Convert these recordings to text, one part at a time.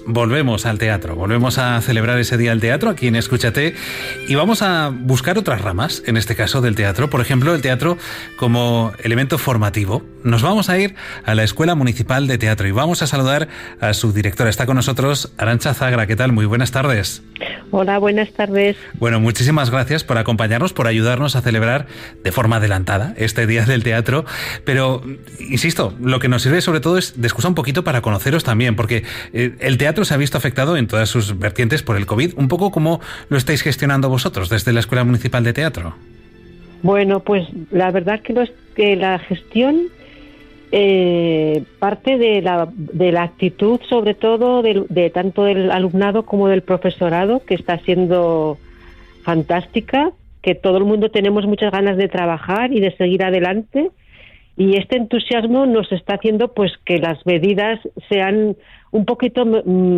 volvemos al teatro, volvemos a celebrar ese día del teatro aquí en Escúchate y vamos a buscar otras ramas, en este caso del teatro, por ejemplo, el teatro como elemento formativo. Nos vamos a ir a la Escuela Municipal de Teatro y vamos a saludar a su directora. Está con nosotros Arantxa Zagra. ¿Qué tal? Muy buenas tardes. Hola, buenas tardes. Bueno, muchísimas gracias por acompañarnos, por ayudarnos a celebrar de forma adelantada este Día del Teatro. Pero, insisto, lo que nos sirve sobre todo es de excusa un poquito para conoceros también, porque el teatro se ha visto afectado en todas sus vertientes por el COVID. Un poco ¿cómo lo estáis gestionando vosotros desde la Escuela Municipal de Teatro? Bueno, pues la verdad que la gestión parte de la actitud, sobre todo de tanto del alumnado como del profesorado, que está siendo fantástica, que todo el mundo tenemos muchas ganas de trabajar y de seguir adelante, y este entusiasmo nos está haciendo pues que las medidas sean un poquito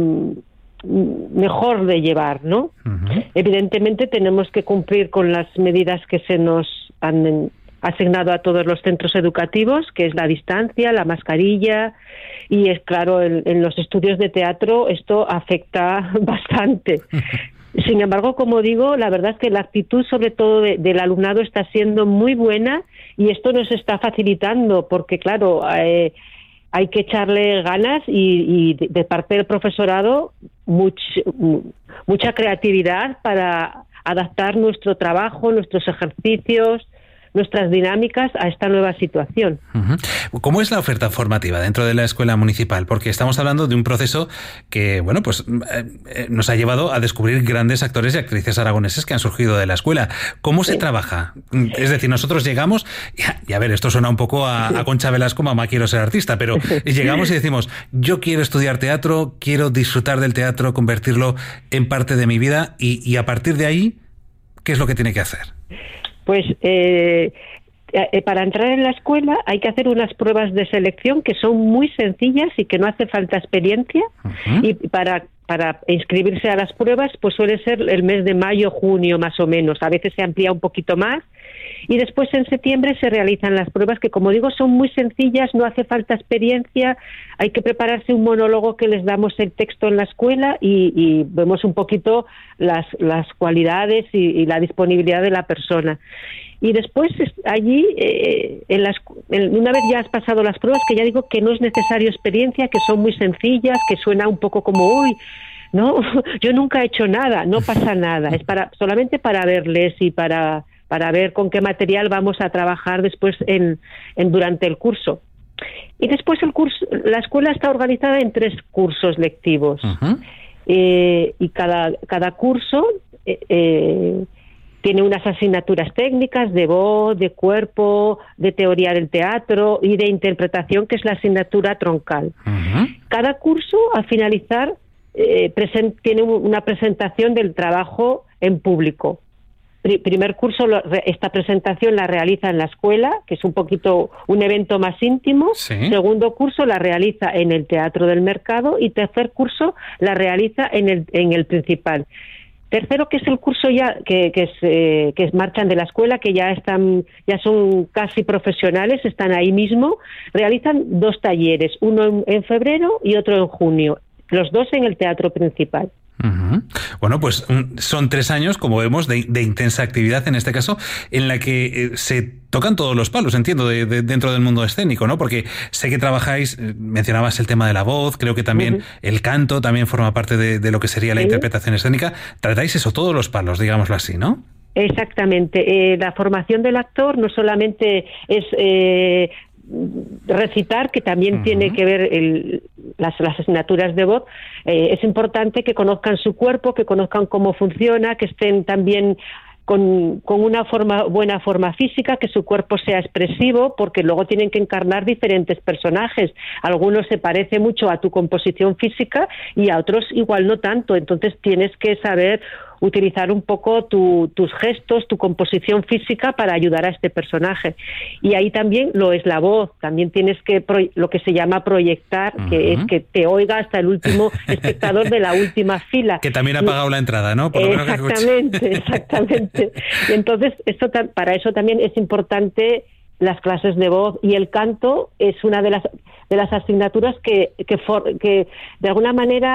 mejor de llevar, ¿no? Uh-huh. Evidentemente tenemos que cumplir con las medidas que se nos han asignado a todos los centros educativos, que es la distancia, la mascarilla, y es claro, en los estudios de teatro esto afecta bastante. Sin embargo, como digo, la verdad es que la actitud sobre todo del alumnado está siendo muy buena y esto nos está facilitando porque, claro, hay que echarle ganas y de parte del profesorado mucha creatividad para adaptar nuestro trabajo, nuestros ejercicios, nuestras dinámicas a esta nueva situación. Uh-huh. ¿Cómo es la oferta formativa dentro de la escuela municipal? Porque estamos hablando de un proceso que, bueno, pues nos ha llevado a descubrir grandes actores y actrices aragoneses que han surgido de la escuela. ¿Cómo se trabaja? Es decir, nosotros llegamos, y a ver, esto suena un poco a Concha Velasco, mamá quiero ser artista, pero llegamos y decimos, yo quiero estudiar teatro, quiero disfrutar del teatro, convertirlo en parte de mi vida, y a partir de ahí, ¿qué es lo que tiene que hacer? Pues para entrar en la escuela hay que hacer unas pruebas de selección que son muy sencillas y que no hace falta experiencia. Uh-huh. Y para inscribirse a las pruebas pues suele ser el mes de mayo, junio más o menos. A veces se amplía un poquito más. Y después en septiembre se realizan las pruebas que, como digo, son muy sencillas, no hace falta experiencia, hay que prepararse un monólogo que les damos el texto en la escuela y vemos un poquito las cualidades y la disponibilidad de la persona. Y después allí, una vez ya has pasado las pruebas, que ya digo que no es necesario experiencia, que son muy sencillas, que suena un poco como, uy, no, yo nunca he hecho nada, no pasa nada, es solamente para verles y para ver con qué material vamos a trabajar después durante el curso. Y después la escuela está organizada en 3 cursos lectivos. Uh-huh. Y cada curso tiene unas asignaturas técnicas de voz, de cuerpo, de teoría del teatro y de interpretación, que es la asignatura troncal. Uh-huh. Cada curso, al finalizar, tiene una presentación del trabajo en público. Primer curso, esta presentación la realiza en la escuela, que es un poquito un evento más íntimo. Sí. Segundo curso la realiza en el Teatro del Mercado y tercer curso la realiza en el principal. Tercero, que es el curso ya que marchan de la escuela, que ya son casi profesionales, están ahí mismo, realizan 2 talleres, uno en febrero y otro en junio, los 2 en el teatro principal. Uh-huh. Bueno, pues son 3 años, como vemos, de intensa actividad, en este caso, en la que se tocan todos los palos, entiendo, dentro del mundo escénico, ¿no? Porque sé que trabajáis, mencionabas el tema de la voz, creo que también uh-huh. El canto también forma parte de lo que sería la interpretación escénica. Tratáis eso, todos los palos, digámoslo así, ¿no? Exactamente. La formación del actor no solamente es recitar, que también uh-huh. tiene que ver las asignaturas de voz. Es importante que conozcan su cuerpo, que conozcan cómo funciona, que estén también con una buena forma física, que su cuerpo sea expresivo, porque luego tienen que encarnar diferentes personajes. Algunos se parece mucho a tu composición física y a otros igual no tanto. Entonces tienes que saber utilizar un poco tus gestos, tu composición física para ayudar a este personaje. Y ahí también lo es la voz, también tienes que lo que se llama proyectar, uh-huh. que es que te oiga hasta el último espectador de la última fila. Que también ha pagado la entrada, ¿no? Por lo menos exactamente. Y entonces para eso también es importante las clases de voz, y el canto es una de las asignaturas que de alguna manera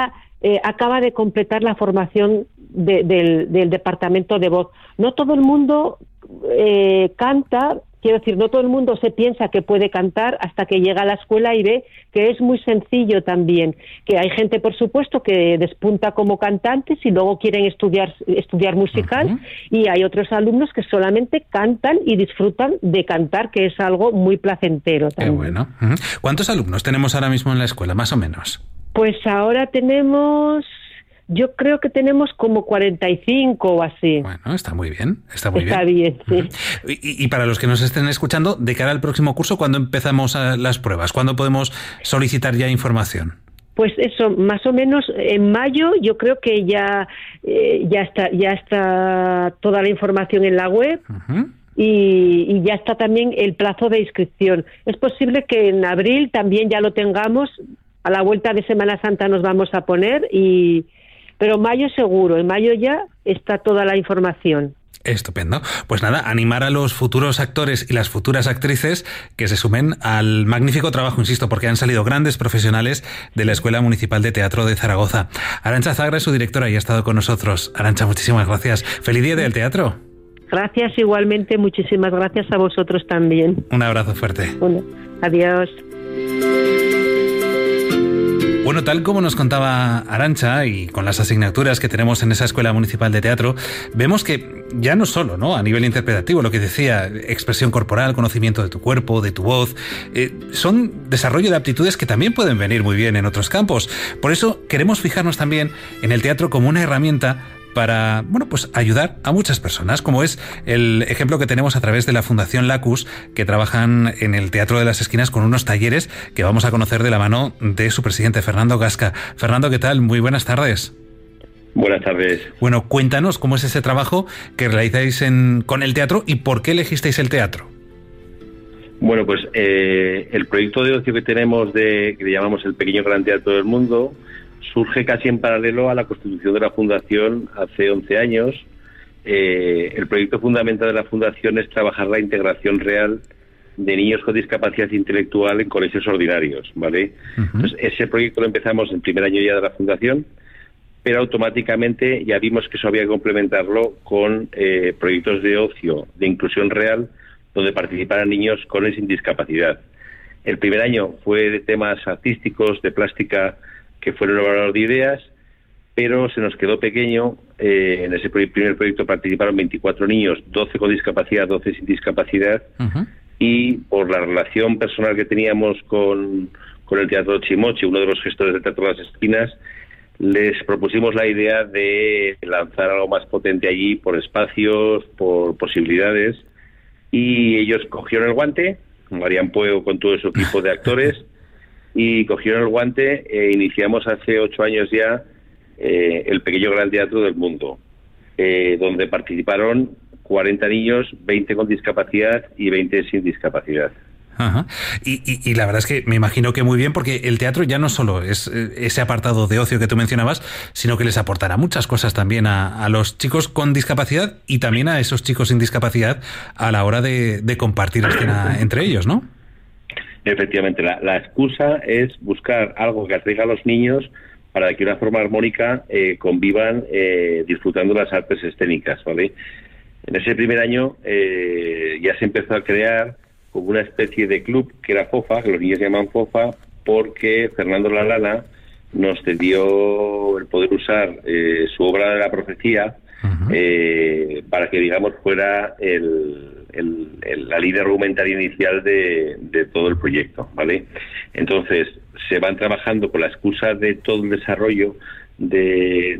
acaba de completar la formación del departamento de voz. No todo el mundo canta. Quiero decir, no todo el mundo se piensa que puede cantar hasta que llega a la escuela y ve que es muy sencillo también. Que hay gente, por supuesto, que despunta como cantantes y luego quieren estudiar musical, y hay otros alumnos que solamente cantan y disfrutan de cantar, que es algo muy placentero también. Qué bueno. ¿Cuántos alumnos tenemos ahora mismo en la escuela, más o menos? Pues ahora yo creo que tenemos como 45 o así. Bueno, está muy bien, está muy bien. Está bien, sí. Y para los que nos estén escuchando, de cara al próximo curso, ¿cuándo empezamos las pruebas? ¿Cuándo podemos solicitar ya información? Pues eso, más o menos en mayo. Yo creo que ya está toda la información en la web. Y ya está también el plazo de inscripción. Es posible que en abril también ya lo tengamos. A la vuelta de Semana Santa nos vamos a poner, pero mayo seguro, en mayo ya está toda la información. Estupendo. Pues nada, animar a los futuros actores y las futuras actrices que se sumen al magnífico trabajo, insisto, porque han salido grandes profesionales de la Escuela Municipal de Teatro de Zaragoza. Arantxa Zagra es su directora y ha estado con nosotros. Arantxa, muchísimas gracias. ¡Feliz Día del Teatro! Gracias igualmente, muchísimas gracias a vosotros también. Un abrazo fuerte. Adiós. Bueno, tal como nos contaba Arantxa, y con las asignaturas que tenemos en esa Escuela Municipal de Teatro, vemos que ya no solo, ¿no?, a nivel interpretativo, lo que decía, expresión corporal, conocimiento de tu cuerpo, de tu voz, son desarrollo de aptitudes que también pueden venir muy bien en otros campos. Por eso queremos fijarnos también en el teatro como una herramienta para, bueno, pues ayudar a muchas personas, como es el ejemplo que tenemos a través de la Fundación Lacus, que trabajan en el Teatro de las Esquinas con unos talleres que vamos a conocer de la mano de su presidente, Fernando Gasca. Fernando, ¿qué tal? Muy buenas tardes. Buenas tardes. Bueno, cuéntanos cómo es ese trabajo que realizáis con el teatro y por qué elegisteis el teatro. Bueno, pues el proyecto de ocio que tenemos, que le llamamos el Pequeño Gran Teatro del Mundo, surge casi en paralelo a la constitución de la Fundación hace 11 años. El proyecto fundamental de la Fundación es trabajar la integración real de niños con discapacidad intelectual en colegios ordinarios, ¿vale? Entonces, ese proyecto lo empezamos en el primer año ya de la Fundación, pero automáticamente ya vimos que eso había que complementarlo con proyectos de ocio, de inclusión real, donde participaran niños con y sin discapacidad. El primer año fue de temas artísticos, de plástica, que fueron un valor de ideas, pero se nos quedó pequeño. En ese primer proyecto participaron 24 niños, 12 con discapacidad, 12 sin discapacidad, y por la relación personal que teníamos con el Teatro Chimochi, uno de los gestores del Teatro de las Esquinas, les propusimos la idea de lanzar algo más potente allí por espacios, por posibilidades, y ellos cogieron el guante, Marian Pueo con todo su equipo de actores, y cogieron el guante e iniciamos hace 8 años ya el Pequeño Gran Teatro del Mundo, donde participaron 40 niños, 20 con discapacidad y 20 sin discapacidad. Ajá. Y la verdad es que me imagino que muy bien, porque el teatro ya no solo es ese apartado de ocio que tú mencionabas, sino que les aportará muchas cosas también a los chicos con discapacidad y también a esos chicos sin discapacidad a la hora de compartir escena entre ellos, ¿no? Efectivamente, la excusa es buscar algo que atraiga a los niños para que de una forma armónica convivan disfrutando las artes escénicas, ¿vale? En ese primer año ya se empezó a crear como una especie de club que era FOFA, que los niños llaman FOFA, porque Fernando Lalana nos cedió el poder usar su obra de la profecía para que, digamos, fuera la línea argumentaria inicial de todo el proyecto, ¿vale? Entonces, se van trabajando con la excusa de todo el desarrollo de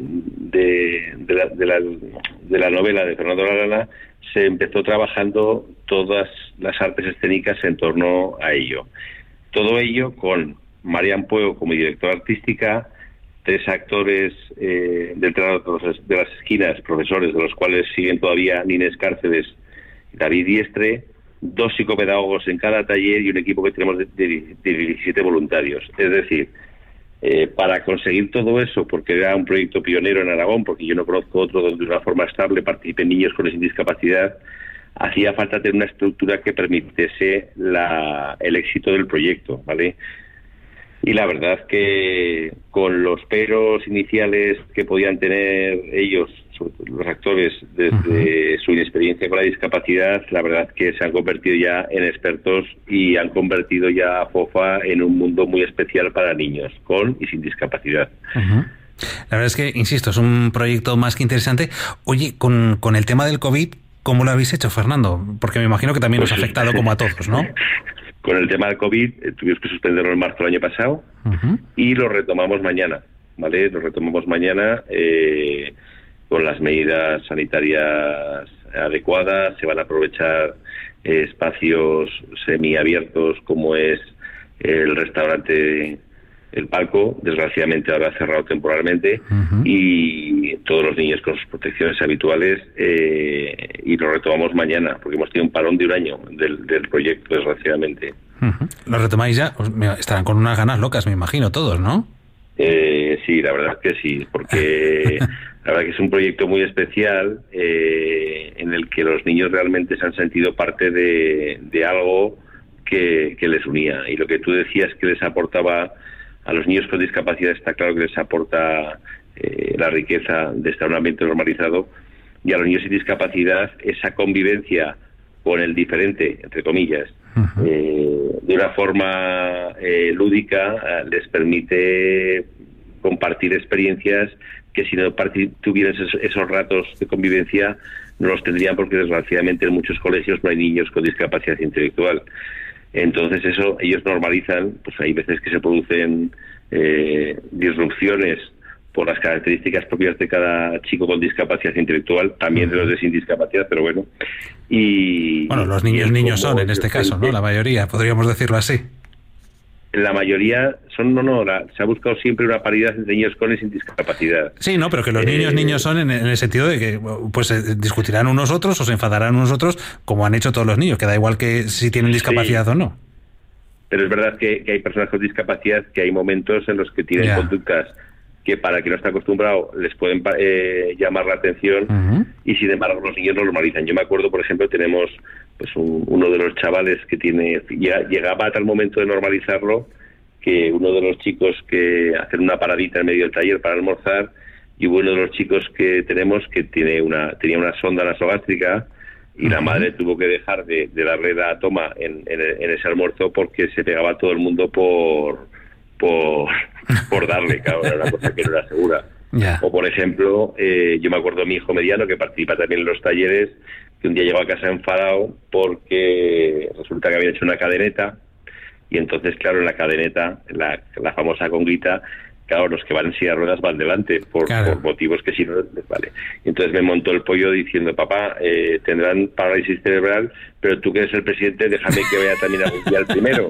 la novela de Fernando Lalana. Se empezó trabajando todas las artes escénicas en torno a ello. Todo ello con Marian Pueo como directora artística, 3 actores del Teatro de las Esquinas, profesores, de los cuales siguen todavía Nines Cárceles y David Diestre, 2 psicopedagogos en cada taller y un equipo que tenemos de 17 voluntarios. Es decir, para conseguir todo eso, porque era un proyecto pionero en Aragón, porque yo no conozco otro donde de una forma estable participen niños con discapacidad, hacía falta tener una estructura que permitiese el éxito del proyecto, ¿vale? Y la verdad que con los peros iniciales que podían tener ellos, sobre todo los actores, desde su inexperiencia con la discapacidad, la verdad que se han convertido ya en expertos y han convertido ya a FOFA en un mundo muy especial para niños, con y sin discapacidad. La verdad es que, insisto, es un proyecto más que interesante. Oye, con el tema del COVID, ¿cómo lo habéis hecho, Fernando? Porque me imagino que también os ha afectado como a todos, ¿no? Con el tema del COVID tuvimos que suspenderlo en marzo del año pasado y lo retomamos mañana, ¿vale? Lo retomamos mañana con las medidas sanitarias adecuadas. Se van a aprovechar espacios semiabiertos como es el restaurante El Palco, desgraciadamente ahora cerrado temporalmente, y todos los niños con sus protecciones habituales, y lo retomamos mañana, porque hemos tenido un parón de un año del proyecto, desgraciadamente. ¿Lo retomáis ya? Estarán con unas ganas locas, me imagino, todos, ¿no? Sí, la verdad que sí, porque la verdad que es un proyecto muy especial, en el que los niños realmente se han sentido parte de algo que les unía, y lo que tú decías que les aportaba a los niños con discapacidad, está claro que les aporta la riqueza de estar en un ambiente normalizado, y a los niños sin discapacidad esa convivencia con el diferente, entre comillas, de una forma lúdica, les permite compartir experiencias que si no tuvieran esos ratos de convivencia no los tendrían, porque desgraciadamente en muchos colegios no hay niños con discapacidad intelectual. Entonces eso ellos normalizan, pues hay veces que se producen disrupciones por las características propias de cada chico con discapacidad intelectual, también de los de sin discapacidad, pero bueno. Y bueno, los niños son en este caso, ¿no? La mayoría, podríamos decirlo así. La mayoría son, se ha buscado siempre una paridad entre niños con y sin discapacidad. Sí, no, pero que los niños son en el sentido de que pues discutirán unos otros o se enfadarán unos otros, como han hecho todos los niños, que da igual que si tienen discapacidad o no. Pero es verdad que hay personas con discapacidad que hay momentos en los que tienen conductas que para el que no está acostumbrado les pueden llamar la atención, y sin embargo los niños lo normalizan. Yo me acuerdo, por ejemplo, tenemos pues uno de los chavales que llegaba a tal momento de normalizarlo que uno de los chicos que hacen una paradita en medio del taller para almorzar, y uno de los chicos que tenemos que tenía una sonda nasogástrica, y la madre tuvo que dejar de darle la toma en ese almuerzo porque se pegaba a todo el mundo por darle, claro, era una cosa que no era segura. O por ejemplo, yo me acuerdo de mi hijo mediano, que participa también en los talleres, que un día llegó a casa enfadado porque resulta que había hecho una cadeneta, y entonces, claro, en la cadeneta, la famosa conguita, claro, los que van en silla de ruedas van delante, por motivos que si no les vale. Y entonces me montó el pollo diciendo: papá, tendrán parálisis cerebral, pero tú que eres el presidente, déjame que vaya también algún día el primero.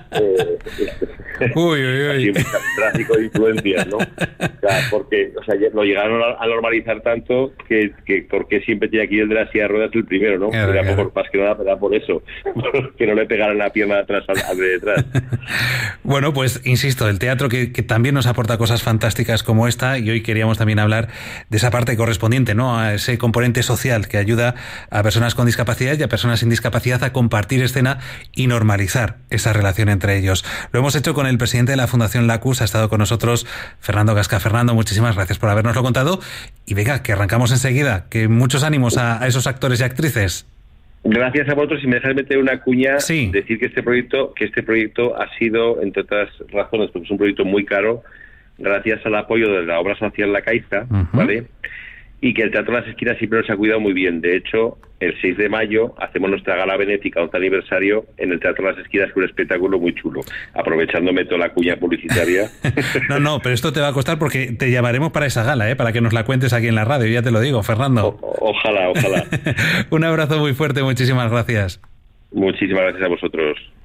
Así un tráfico de influencias, ¿no? O sea, porque lo llegaron a normalizar tanto que porque siempre tenía que ir el de la silla de ruedas el primero, ¿no? Era más que nada, era por eso, que no le pegaran la pierna atrás al de detrás. Bueno, pues insisto, el teatro que también nos aporta cosas fantásticas como esta, y hoy queríamos también hablar de esa parte correspondiente, ¿no? A ese componente social que ayuda a personas con discapacidad y a personas sin discapacidad a compartir escena y normalizar esa relación entre ellos. Lo hemos hecho con el presidente de la Fundación Lacus, ha estado con nosotros Fernando Gasca. Fernando, muchísimas gracias por habernoslo contado, y venga, que arrancamos enseguida, que muchos ánimos a esos actores y actrices. Gracias a vosotros, y me dejáis meter una cuña, decir que este proyecto ha sido, entre otras razones, porque es un proyecto muy caro, gracias al apoyo de la obra social La Caixa, ¿vale? Y que el Teatro de las Esquinas siempre nos ha cuidado muy bien. De hecho, el 6 de mayo hacemos nuestra gala benéfica, 11 aniversario, en el Teatro de las Esquinas, con un espectáculo muy chulo, aprovechándome toda la cuña publicitaria. No, pero esto te va a costar, porque te llamaremos para esa gala, para que nos la cuentes aquí en la radio, ya te lo digo, Fernando. Ojalá. Un abrazo muy fuerte, muchísimas gracias. Muchísimas gracias a vosotros.